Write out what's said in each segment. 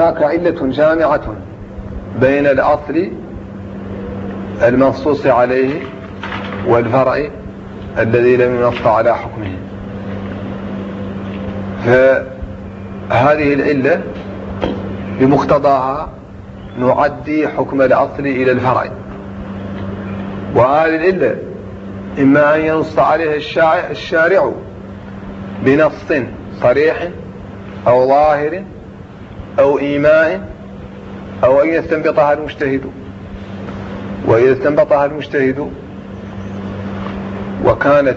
هناك علة جامعة بين الأصل المنصوص عليه والفرع الذي لم ينص على حكمه. فهذه العلة بمقتضاها نعدي حكم الأصل إلى الفرع، وهذه العلة إما أن ينص عليها الشارع بنص صريح أو ظاهر أو إيماء، أو أن يستنبطها المجتهد. وإذا استنبطها المجتهد وكانت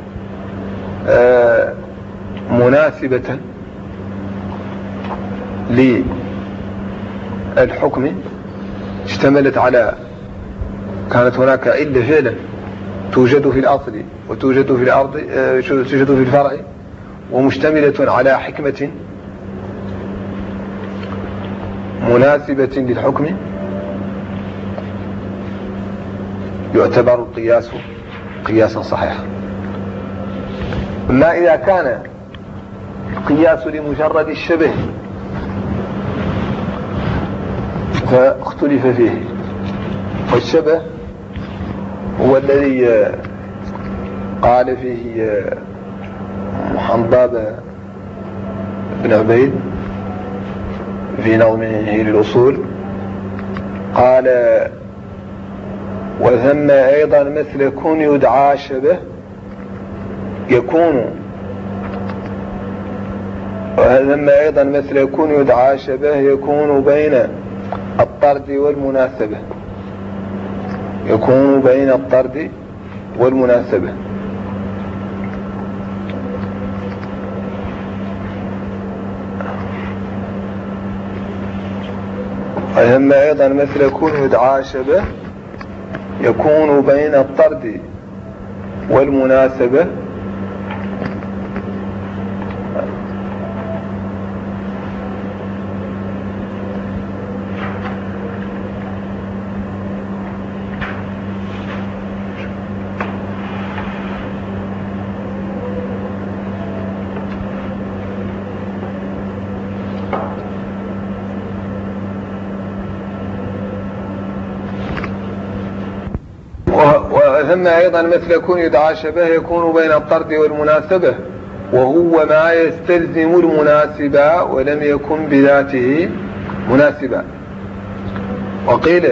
مناسبة للحكم اشتملت على، كانت هناك علة فعلا توجد في الأصل وتوجد في الأرض، توجد في الفرع، ومشتملة على حكمة مناسبة للحكم، يعتبر القياس قياسا صحيحا. أما إذا كان القياس لمجرد الشبه فاختلف فيه، والشبه هو الذي قال فيه حنظاب بن عبيد في نظمه للأصول، قال: وثم أيضا مثل كون يدعى شبه يكون، وثم أيضا مثل كون يدعى شبه يكون بين الطرد والمناسبة، يكون بين الطرد والمناسبة. وثم أيضا مثل كون يدعى شبه يكون بين الطرد والمناسبة، ثم أيضا مثل كون يدعى شبه يكون بين الطرد والمناسبة، وهو ما يستلزم المناسبة ولم يكن بذاته مناسبا. وقيل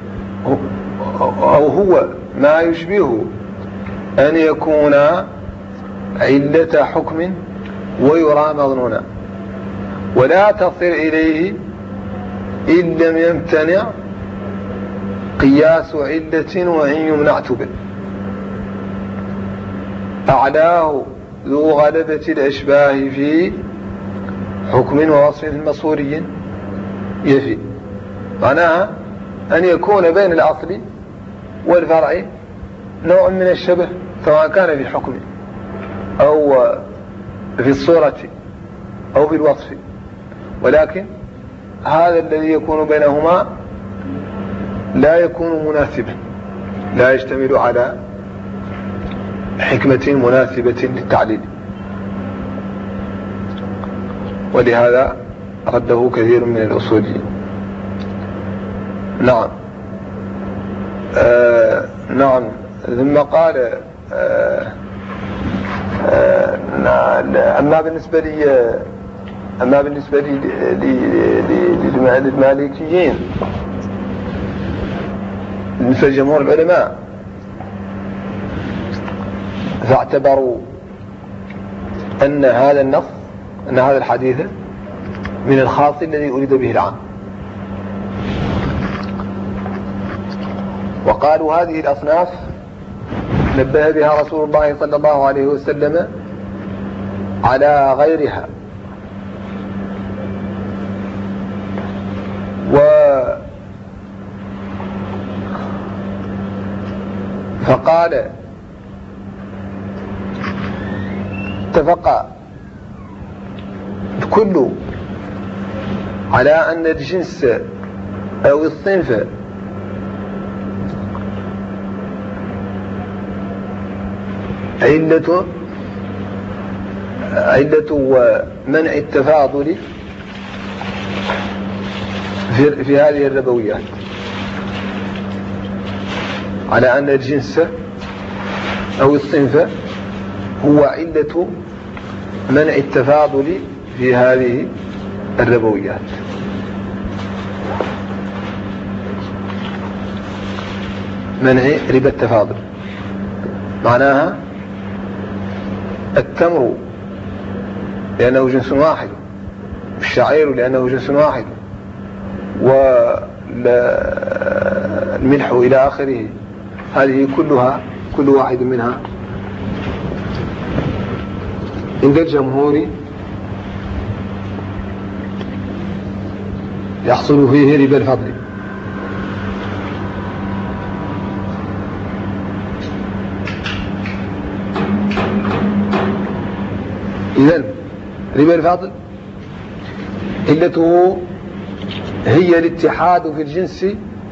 أو هو ما يشبه أن يكون علة حكم ويرى مظنونا، ولا تصل إليه إن لم يمتنع قياس علة وإن يمنع تبع. أعلاه ذو غلبة الأشباه في حكم ووصف مصوري يفي. معناها أن يكون بين الأصل والفرع نوع من الشبه، سواء كان في الحكم أو في الصورة أو في الوصف، ولكن هذا الذي يكون بينهما لا يكون مناسبا، لا يشتمل على حكمة مناسبة للتعليل. ولهذا رده كثير من الأصوليين. نعم. نعم. ثم قال أما بالنسبة للمالكيين، بالنسبة لجمهور العلماء، فاعتبروا أن هذا النص، أن هذا الحديث من الخاص الذي أريد به العام، وقالوا هذه الأصناف نبه بها رسول الله صلى الله عليه وسلم على غيرها. فقال: اتفق الكل على أن الجنس أو الصنف علة منع التفاضل في هذه الربويات على أن الجنس أو الصنف هو علة منع التفاضل في هذه الربويات. منع ربا التفاضل معناها التمر لأنه جنس واحد، الشعير لأنه جنس واحد، والملح إلى آخره، هذه كلها كل واحد منها عند الجمهور يحصل فيه ربا الفضل. إذن ربا الفضل علته هي الاتحاد في الجنس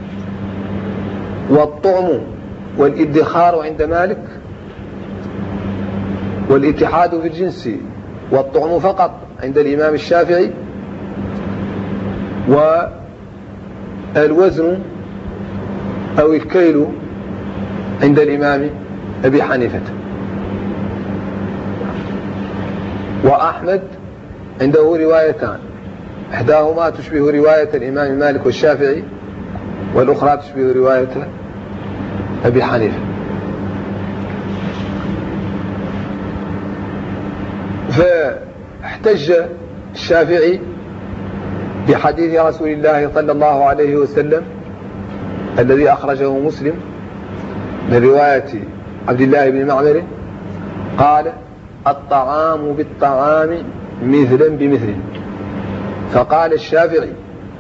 والطعم والادخار عند مالك، والاتحاد في الجنس والطعم فقط عند الإمام الشافعي، والوزن أو الكيل عند الإمام أبي حنيفة. وأحمد عنده روايتان، إحداهما تشبه رواية الإمام مالك والشافعي، والأخرى تشبه رواية أبي حنيفة. فاحتج الشافعي بحديث رسول الله صلى الله عليه وسلم الذي أخرجه مسلم من رواية عبد الله بن معمر قال: الطعام بالطعام مثلا بمثل. فقال الشافعي: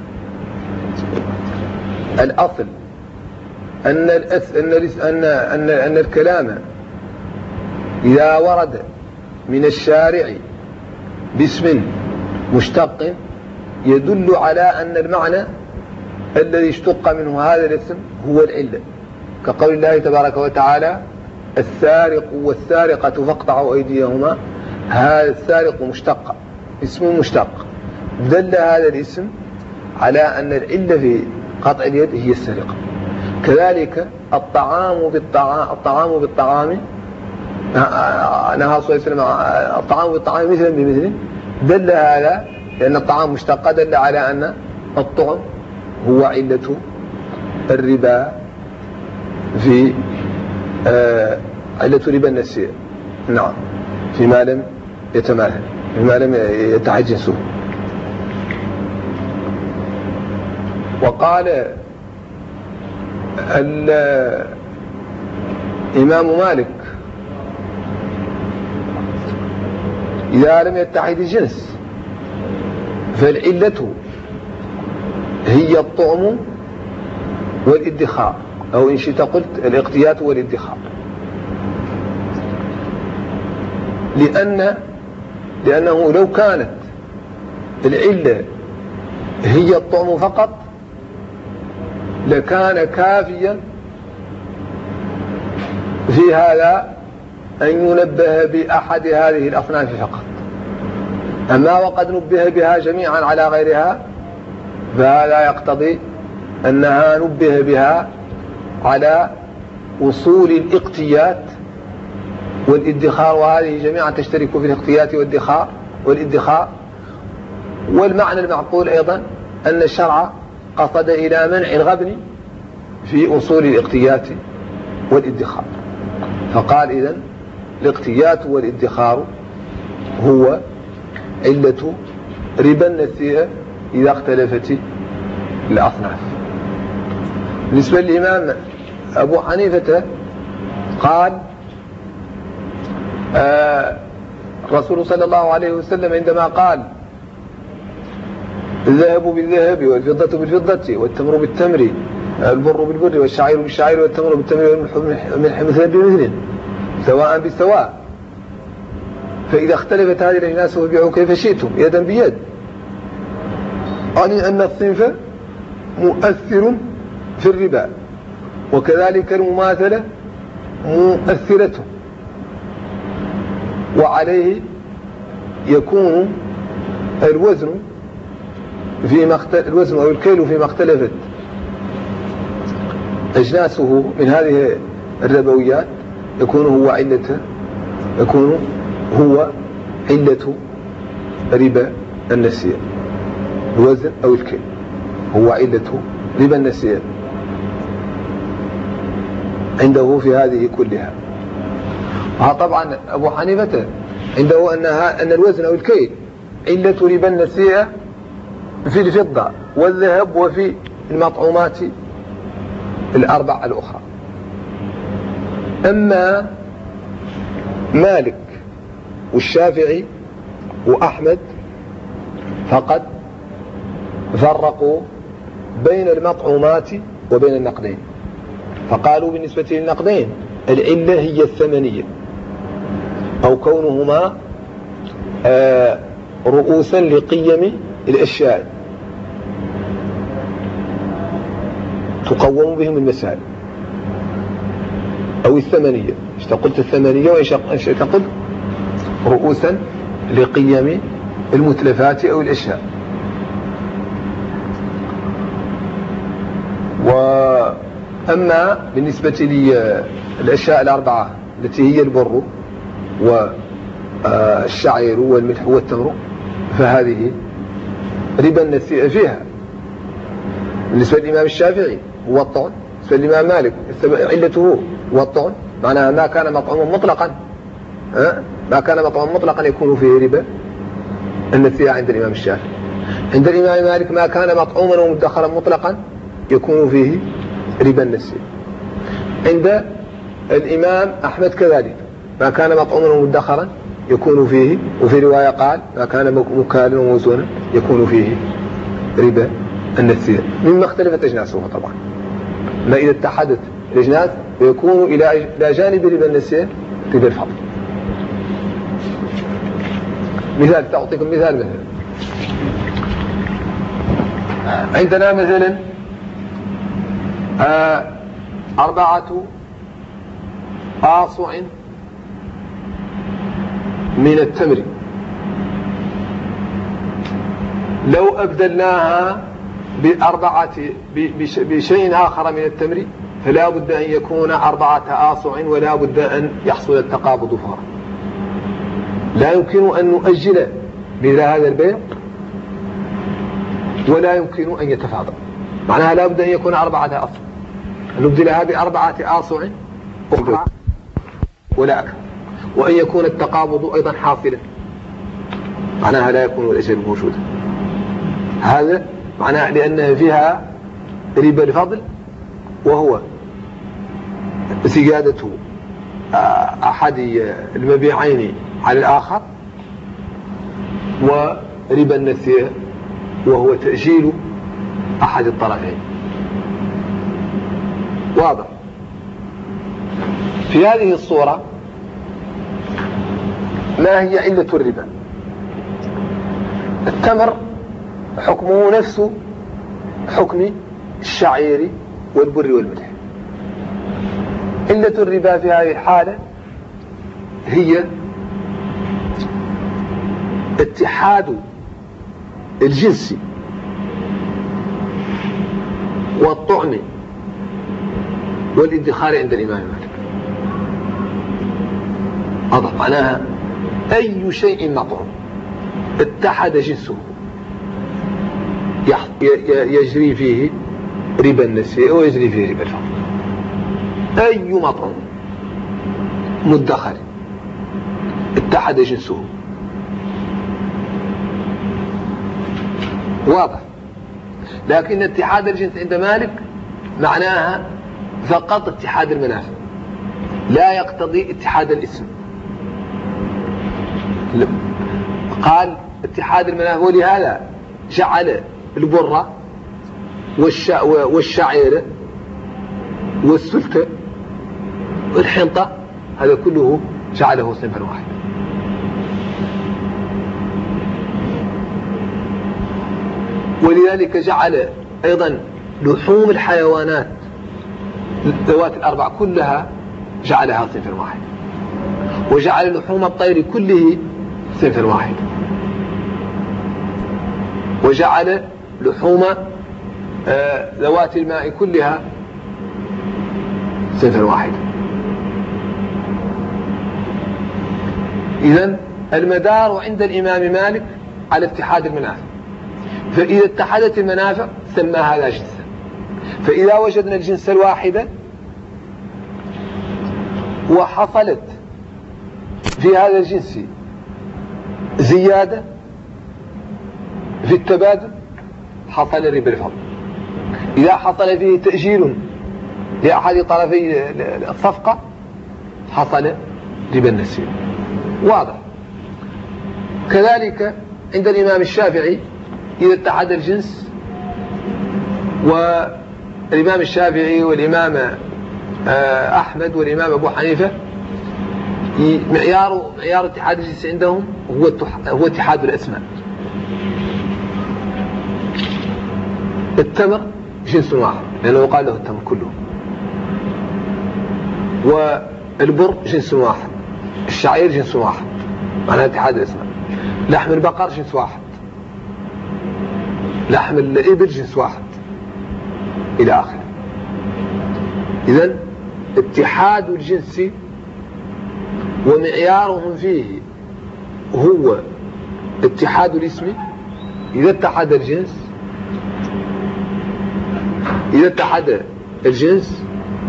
الأصل أن الكلام إذا ورد من الشارع باسم مشتق يدل على أن المعنى الذي اشتق منه هذا الاسم هو العلة، كقول الله تبارك وتعالى: السارق والسارقة فاقطعوا أيديهما. هذا السارق مشتق، اسم مشتق، دل هذا الاسم على أن العلة في قطع اليد هي السرقة. كذلك الطعام بالطعام نهى صلى الله عليه وسلم الطعام بالطعام مثلا بمثل، دل هذا لأن الطعام مشتق، دل على أن الطعم هو علة الربا في علة ربا النسيء. نعم، فيما لم يتماثل، فيما لم يتحد جنسه. وقال الإمام مالك: إذا لم يتحد الجنس فالعلة هي الطعم والادخار، أو إن شئت قلت الاقتيات والادخار، لأنه لو كانت العلة هي الطعم فقط لكان كافيا في هذا أن ينبه بأحد هذه الأصناف فقط. أما وقد نبه بها جميعا على غيرها فهذا يقتضي أنها نبه بها على وصول الاقتيات والادخار، وهذه جميعا تشترك في الاقتيات والادخار. والمعنى المعقول أيضا أن الشرع قصد إلى منع الغبن في أصول الاقتيات والادخار، فقال: إذن الاقتيات والادخار هو علة ربا النسيئة إذا اختلفت الأصناف. بالنسبة للإمام أبو حنيفة قال: الرسول صلى الله عليه وسلم عندما قال: الذهب بالذهب والفضة بالفضة والتمر بالتمر البر بالبر والشعير بالشعير والتمر بالتمر والملح مثلا بمثل سواء بسواء، فإذا اختلفت هذه الأجناس فبيعوا كيف شئتم يدا بيد، يعني أن الصنف مؤثر في الربا، وكذلك المماثلة مؤثرة، وعليه يكون الوزن الوزن أو الكيل فيما اختلفت أجناسه من هذه الربويات يكون هو علة ربا النسيئة. الوزن أو الكيل هو علة ربا النسيئة عنده في هذه كلها. طبعا أبو حنيفة عنده أن الوزن أو الكيل علة ربا النسيئة في الفضة والذهب وفي المطعومات الأربع الأخرى. أما مالك والشافعي وأحمد فقد فرقوا بين المطعومات وبين النقدين، فقالوا بالنسبة للنقدين العلة هي الثمنية أو كونهما رؤوسا لقيم الأشياء تقوم بهم المسائل، أو الثمنية، إذا قلت الثمنية وإن شئت قلت رؤوسا لقيم المتلفات أو الأشياء. وأما بالنسبة للأشياء الأربعة التي هي البر والشعير والملح والتمر فهذه ربا النسيئة فيها. بالنسبة للإمام الشافعي هو الطعن، بالنسبة للإمام مالك علته هو الطعن، معناها ما كان مطعوما مطلقا ما كان مطعوما مطلقا يكون فيه ربا النسيئة عند الإمام الشافعي. عند الإمام مالك ما كان مطعوما ومدخرا مطلقا يكون فيه ربا النسيئة. عند الإمام أحمد كذلك ما كان مطعوما ومدخرا يكون فيه، وفي رواية قال ما كان مكالا وموزونا يكون فيه ربا النسيئة، مما اختلفت أجناسه طبعا. ما إذا اتحدت الأجناس يكون إلى جانب ربا النسيئة ربا الفضل. مثال، تعطيكم مثال. عندنا مثلا 4 آصع من التمر، لو أبدلناها بشيء آخر من التمر فلا بد أن يكون 4 آصع، ولا بد أن يحصل التقابض فورا. لا يمكن أن نؤجل مثل هذا البيع ولا يمكن أن يتفاضل، معناها لا بد أن يكون 4 آصع، نبدلها ب4 آصع أخرى ولا أكثر، وأن يكون التقابض أيضا حاصلا، معناها لا يكون الأجل موجودا. هذا معناها لأنها فيها ربا الفضل، وهو زيادة أحد المبيعين على الآخر، وربا النسيئة وهو تأجيل أحد الطرفين. واضح؟ في هذه الصورة ما هي علة الربا؟ التمر حكمه نفس حكم الشعير والبر والملح. علة الربا في هذه الحالة هي اتحاد الجنس والطعم والادخار عند الإمام مالك. هذا معناها أي شيء مطعوم اتحد جنسه يجري فيه ربا النسيئة ويجري فيه ربا الفضل. أي مطعوم مدخر اتحد جنسه. واضح؟ لكن اتحاد الجنس عند مالك معناها فقط اتحاد المنافع، لا يقتضي اتحاد الاسم. قال اتحاد المنافع، ولهذا جعل البر والشعير والسلطة والحنطة هذا كله جعله صنفا واحد. ولذلك جعل أيضا لحوم الحيوانات ذوات الأربع كلها جعلها صنفا واحد، وجعل لحوم الطير كله صنفا واحد، وجعل لحوم ذوات الماء كلها صنفا واحدا. إذن المدار عند الإمام مالك على اتحاد المنافع، فإذا اتحدت المنافع سمى هذا جنسا. فإذا وجدنا الجنس الواحد وحصلت في هذا الجنس زيادة في التبادل حصل الربا الفضل. إذا حصل فيه تأجيل لأحد طرفي الصفقة حصل ربا النسيء. واضح. كذلك عند الإمام الشافعي إذا اتحد الجنس، والإمام الشافعي والإمام أحمد والإمام أبو حنيفة معيار اتحاد الجنس عندهم هو اتحاد الأسماء. التمر جنس واحد لأنه قال له التمر كله، والبر جنس واحد، الشعير جنس واحد، معناه اتحاد الأسماء. لحم البقر جنس واحد، لحم الإبل جنس واحد، إلى آخره. إذن اتحاد الجنس ومعيارهم فيه هو اتحاد الاسم. إذا اتحد الجنس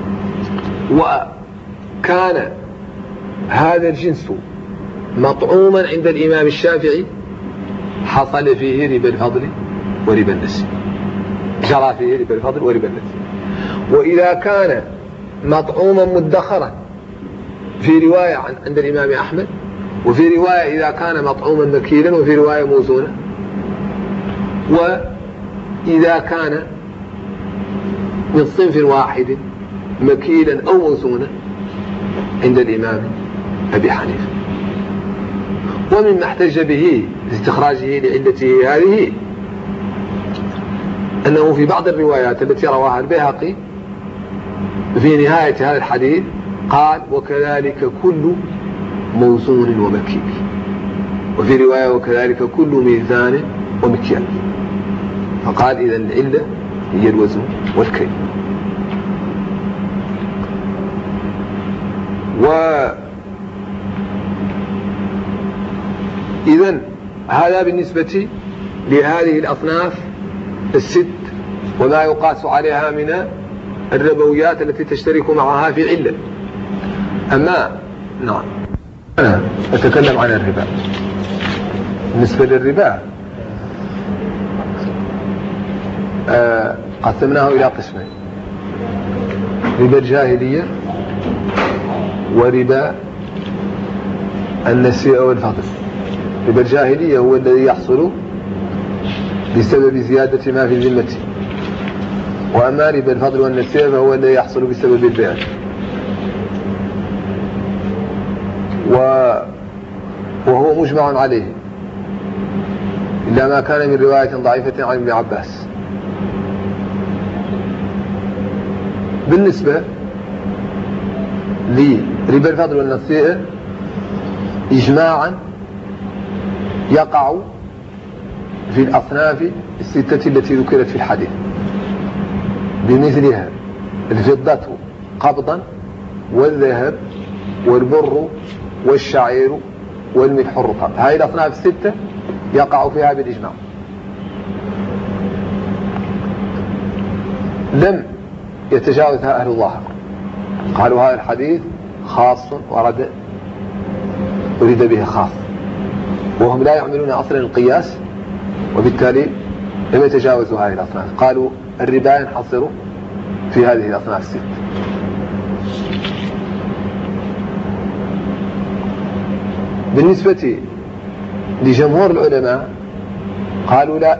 وكان هذا الجنس مطعوما عند الإمام الشافعي حصل فيه ربا الفضل وربا النسيء، جرى فيه ربا الفضل وربا النسيء. وإذا كان مطعوما مدخرا في رواية عند الإمام أحمد، وفي رواية إذا كان مطعوما مكيلا، وفي رواية موزونا، وإذا كان من صنف واحد مكيلا أو موزونا عند الإمام أبي حنيفة. ومما احتج به لاستخراجه لعلته هذه أنه في بعض الروايات التي رواها البيهقي في نهاية هذا الحديث قال وكذلك كل موزون ومكيل، وفي رواية وكذلك كل ميزان ومكيال، فقال إذا العلة هي الوزن والكيل. إذن هذا بالنسبة لهذه الأصناف الست وما يقاس عليها من الربويات التي تشترك معها في علة. أما نعم أنا أتكلم عن الربا. بالنسبة للربا قسمناه إلى قسمين: ربا الجاهلية وربا النسيء والفضل. ربا الجاهلية هو الذي يحصل بسبب زيادة ما في ذمته، وأما ربا الفضل والنسيء فهو الذي يحصل بسبب البيع. وهو مجمع عليه إلا ما كان من رواية ضعيفة عن ابن عباس. بالنسبة لربا الفضل والنسيء إجماعا يقع في الأصناف الستة التي ذكرت في الحديث، بمثلها الفضة قبضا، والذهب، والبر، والشعير، والملح الرطب. هذه الأصناف الستة يقع فيها بالإجماع. لم يتجاوزها أهل الظاهر، قالوا هذا الحديث خاص ورد به خاص، وهم لا يعملون أصلا القياس، وبالتالي لم يتجاوزوا هذه الأصناف. قالوا الربا ينحصر في هذه الأصناف الست. بالنسبة لجمهور العلماء قالوا لا،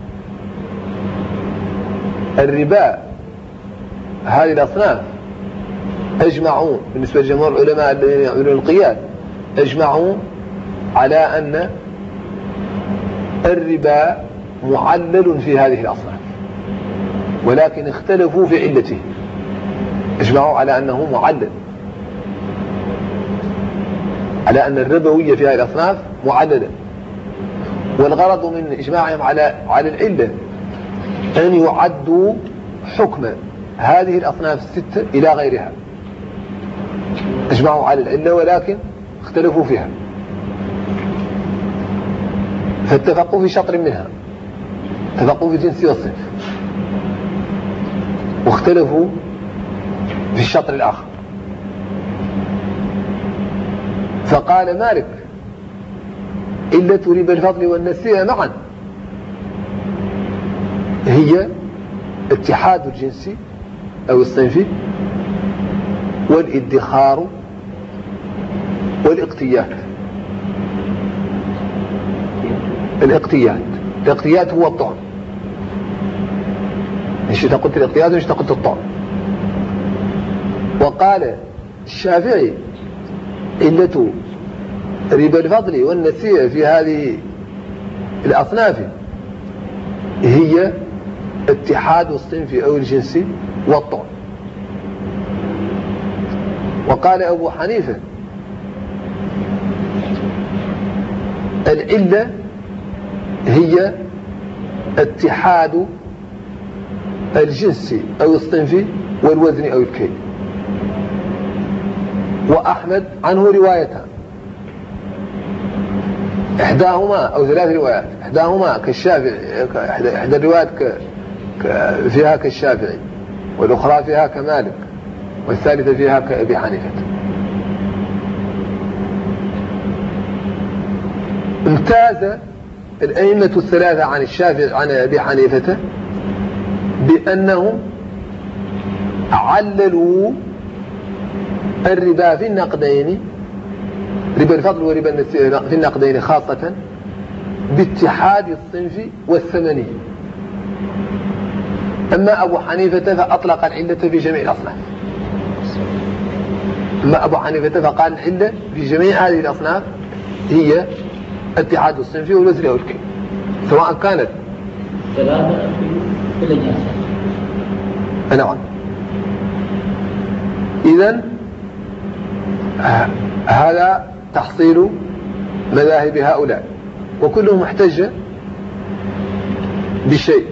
الربا هذه الأصناف أجمعوا، بالنسبة لجمهور العلماء الذين يعملون القياس أجمعوا على أن الربا معلل في هذه الأصناف، ولكن اختلفوا في علته. اجمعوا على أنه معلل، على أن الربوية في هذه الأصناف معللة، والغرض من إجماعهم على العلة أن يعدوا حكم هذه الأصناف الستة إلى غيرها. أجمعوا على العلة ولكن اختلفوا فيها، فاتفقوا في شطر منها، اتفقوا في الجنس والصنف، واختلفوا في الشطر الآخر. فقال مالك علة ربا الفضل والنسيئة معا هي اتحاد الجنس أو الصنف والادخار والاقتيات. الاقتيات هو الطعم، مش قلت الاقتيات مش قلت الطعم. وقال الشافعي علة ربا الفضل والنسيئة في هذه الأصناف هي اتحاد الصنف أو الجنس والطعم. وقال أبو حنيفة العلة هي اتحاد الجنس أو الصنف والوزن أو الكيل. وأحمد عنه روايتان، إحداهما أو ثلاث روايات، إحداهما كالشافعي، إحدى الروايات فيها كالشافعي، والأخرى فيها كمالك، والثالثة فيها كأبي حنيفة. امتاز الأئمة الثلاثة عن الشافعي عن أبي حنيفة بأنهم عللوا الربا في النقدين، ربا الفضل وربا النسيئة في النقدين خاصة، باتحاد الصنف والثمني. أما أبو حنيفة فأطلق العلة في جميع الأصناف. أما أبو حنيفة فقال العلة في جميع هذه الأصناف هي اتحاد الصنف والوزن أو الكيل، سواء كانت ثلاثة في الإجازة. نعم. إذن هذا تحصيل مذاهب هؤلاء، وكلهم احتج بشيء.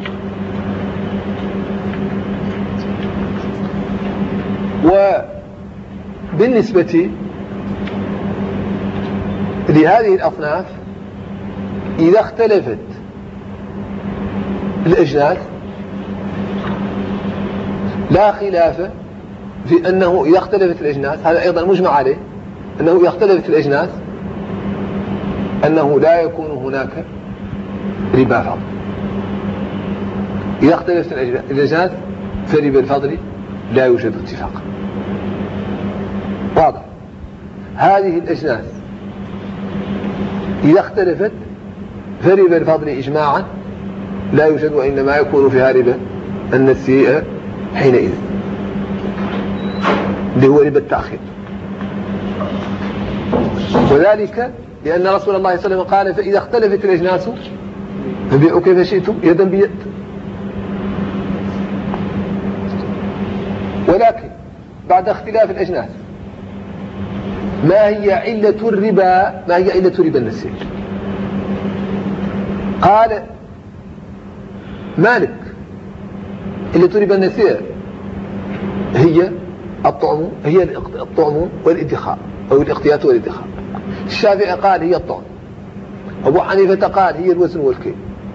وبالنسبة لهذه الأصناف إذا اختلفت الأجناس لا خلاف في أنه إذا اختلفت الأجناس، هذا أيضا مجمع عليه، أنه إذا اختلفت الأجناس أنه لا يكون هناك ربا فضل. إذا اختلفت الأجناس فربا الفضل لا يوجد اتفاق. واضح؟ هذه الأجناس إذا اختلفت فربا الفضل إجماعا لا يوجد، وإنما يكون فيها ربا النسيئة حينئذ، اللي هو ربا التأخير. وذلك لأن رسول الله صلى الله عليه وسلم قال فإذا اختلفت الأجناس فبيعوا كيف شئتم يدا بيد. ولكن بعد اختلاف الأجناس ما هي علة الربا؟ ما هي علة ربا النسيئة؟ قال مالك علة ربا النسيئة هي الطعم، هي الطعم والادخار أو الاقتيات والادخار. الشافعي قال هي الطعم، أبو حنيفة قال هي الوزن والكيل،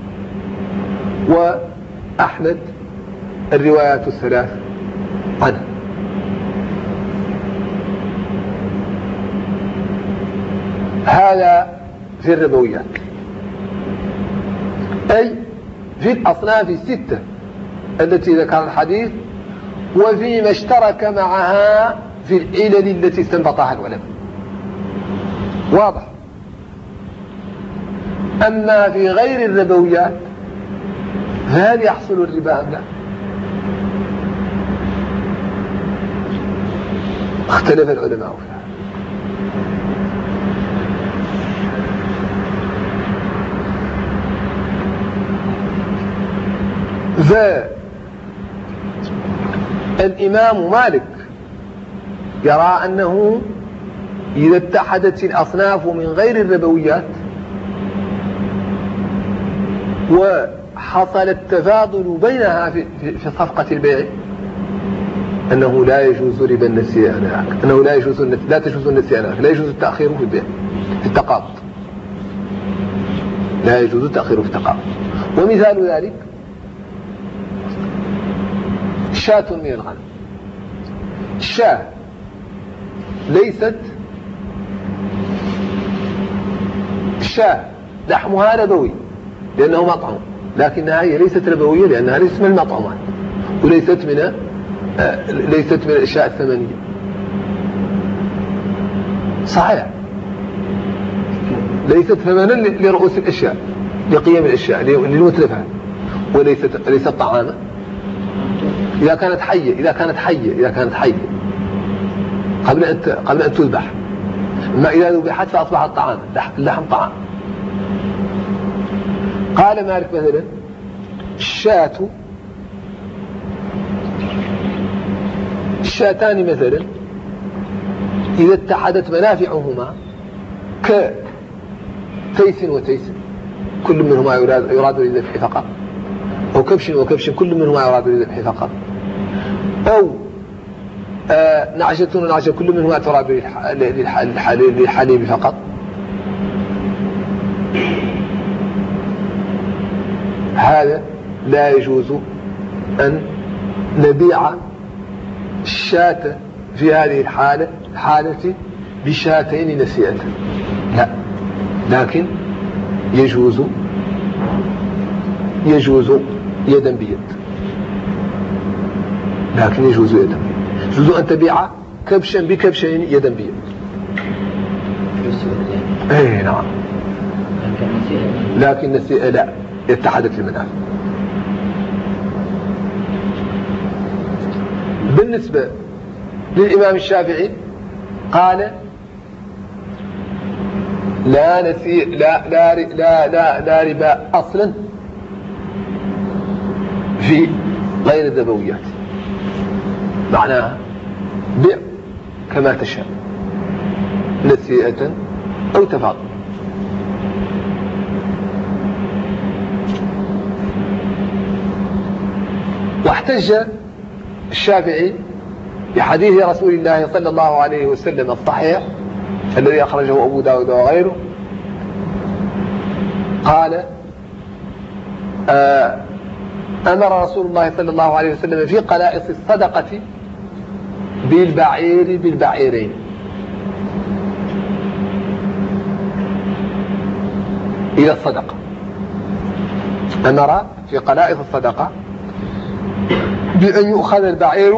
وأحمد الروايات الثلاث عنه. هذا في الربويات، أي في الأصناف الستة التي ذكر الحديث، وفيما اشترك معها في العلل التي استنبطها العلماء. واضح؟ أما في غير الربويات فهل يحصل الربا أم لا؟ اختلف العلماء فيها. فالإمام مالك يرى أنه إذا اتحدت الأصناف من غير الربويات حصل التفاضل بينها في صفقة البيع أنه لا يجوز ربا النسيئة، أنه لا تجوز النسيئة، لا يجوز التأخير في البيع في التقابض، لا يجوز التأخير في التقابض. ومثال ذلك شاة من الغنم، الشاة ليست الشاة لحمها نبوي لأنه مطعم، لكنها هي ليست نبوية لأنها ليست من المطعومات، وليست من الأشياء الثمنية. صحيح ليست ثمنا لرؤوس الأشياء، لقيم الأشياء، للمتلفات، وليست طعاما إذا كانت حية قبل أن تذبح. أما إذا ذبحت فأصبحت طعاما، اللحم طعام. قال مالك مثلا الشاتان مثلا إذا اتحدت منافعهما كتيس وتيس كل منهما يراد للذبح فقط، أو كبش وكبش كل منهما يراد للذبح فقط، أو نعجة ونعجة كل منهما تراد للحليب فقط، هذا لا يجوز أن نبيع الشاة في هذه الحالة بشاتين نسيئة، لا، لكن يجوز يدا بيد، لكن يجوز يدا بيد. يجوز أن تبيع كبشا بكبشين يدا بيد. اي نعم، لكن نسيئة لا، اتحدت المنافع. بالنسبة للإمام الشافعي قال لا ربا أصلا في غير الذبويات، معناها بيع كما تشاء نسيئة أو تفاضل. واحتج الشافعي بحديث رسول الله صلى الله عليه وسلم الصحيح الذي أخرجه أبو داود وغيره، قال أمر رسول الله صلى الله عليه وسلم في قلائص الصدقة بالبعيرين، إلى الصدقة. أمر في قلائص الصدقة بأن يؤخذ البعير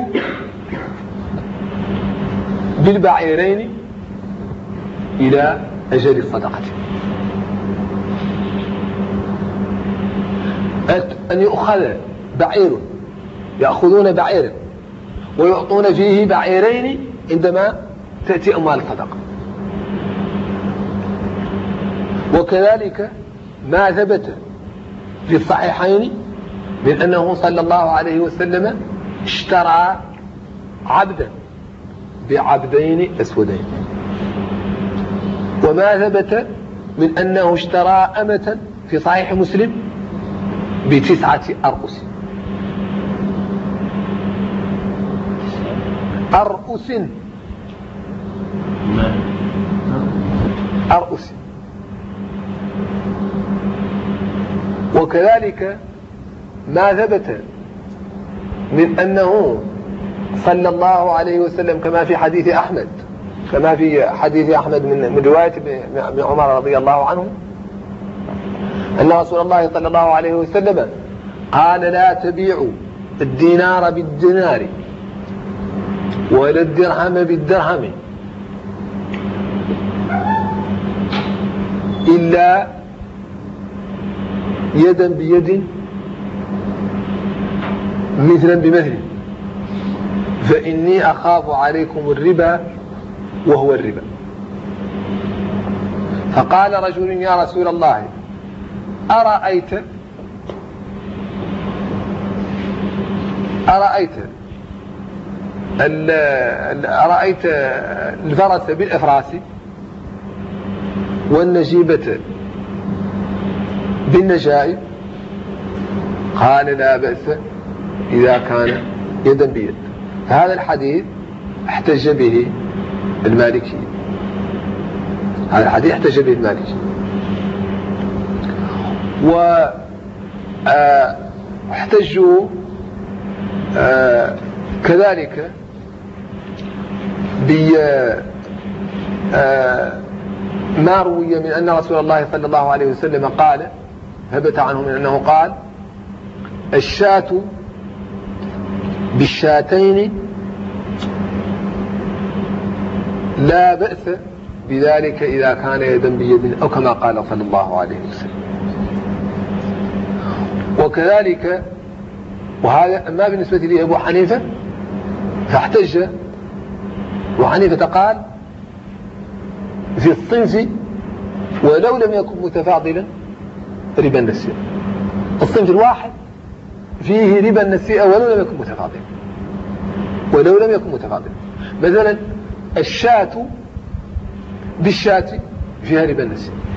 بالبعيرين إلى أجل الصدقة، أن يؤخذ بعير، يأخذون بعيرا ويعطون فيه بعيرين عندما تأتي أموال الصدقة. وكذلك ما ثبت في الصحيحين من أنه صلى الله عليه وسلم اشترى عبدا بعبدين أسودين، وما ثبت من أنه اشترى أمة في صحيح مسلم ب9 أرؤس. وكذلك ما ثبت من أنه صلى الله عليه وسلم كما في حديث أحمد من رواية ابن عمر رضي الله عنه أن رسول الله صلى الله عليه وسلم قال لا تبيعوا الدينار بالدينار ولا الدرهم بالدرهم إلا يدا بيد مثلا بمثل، فإني أخاف عليكم الربا وهو الربا. فقال رجل يا رسول الله أرأيت الفرس بالإفراس والنجيبة بالنجائب قال لا بأس إذا كان يدا بيد. هذا الحديث احتج به المالكي، هذا الحديث احتج به المالكي. واحتجوا كذلك ما روي من أن رسول الله صلى الله عليه وسلم قال، ثبت عنه من أنه قال: الشاة بالشاتين لا بأس بذلك إذا كان يدا بيد، أو كما قال صلى الله عليه وسلم. وكذلك، وهذا ما بالنسبة لأبو حنيفة، فاحتج أبو حنيفة قال في الصنف ولو لم يكن متفاضلا ربا النسيئة، الصنف الواحد فيه ربا النسيئة ولو لم يكن متفاضلا، ولو لم يكن متفاضلا. مثلا الشاة بالشاة فيها ربا النسيئة،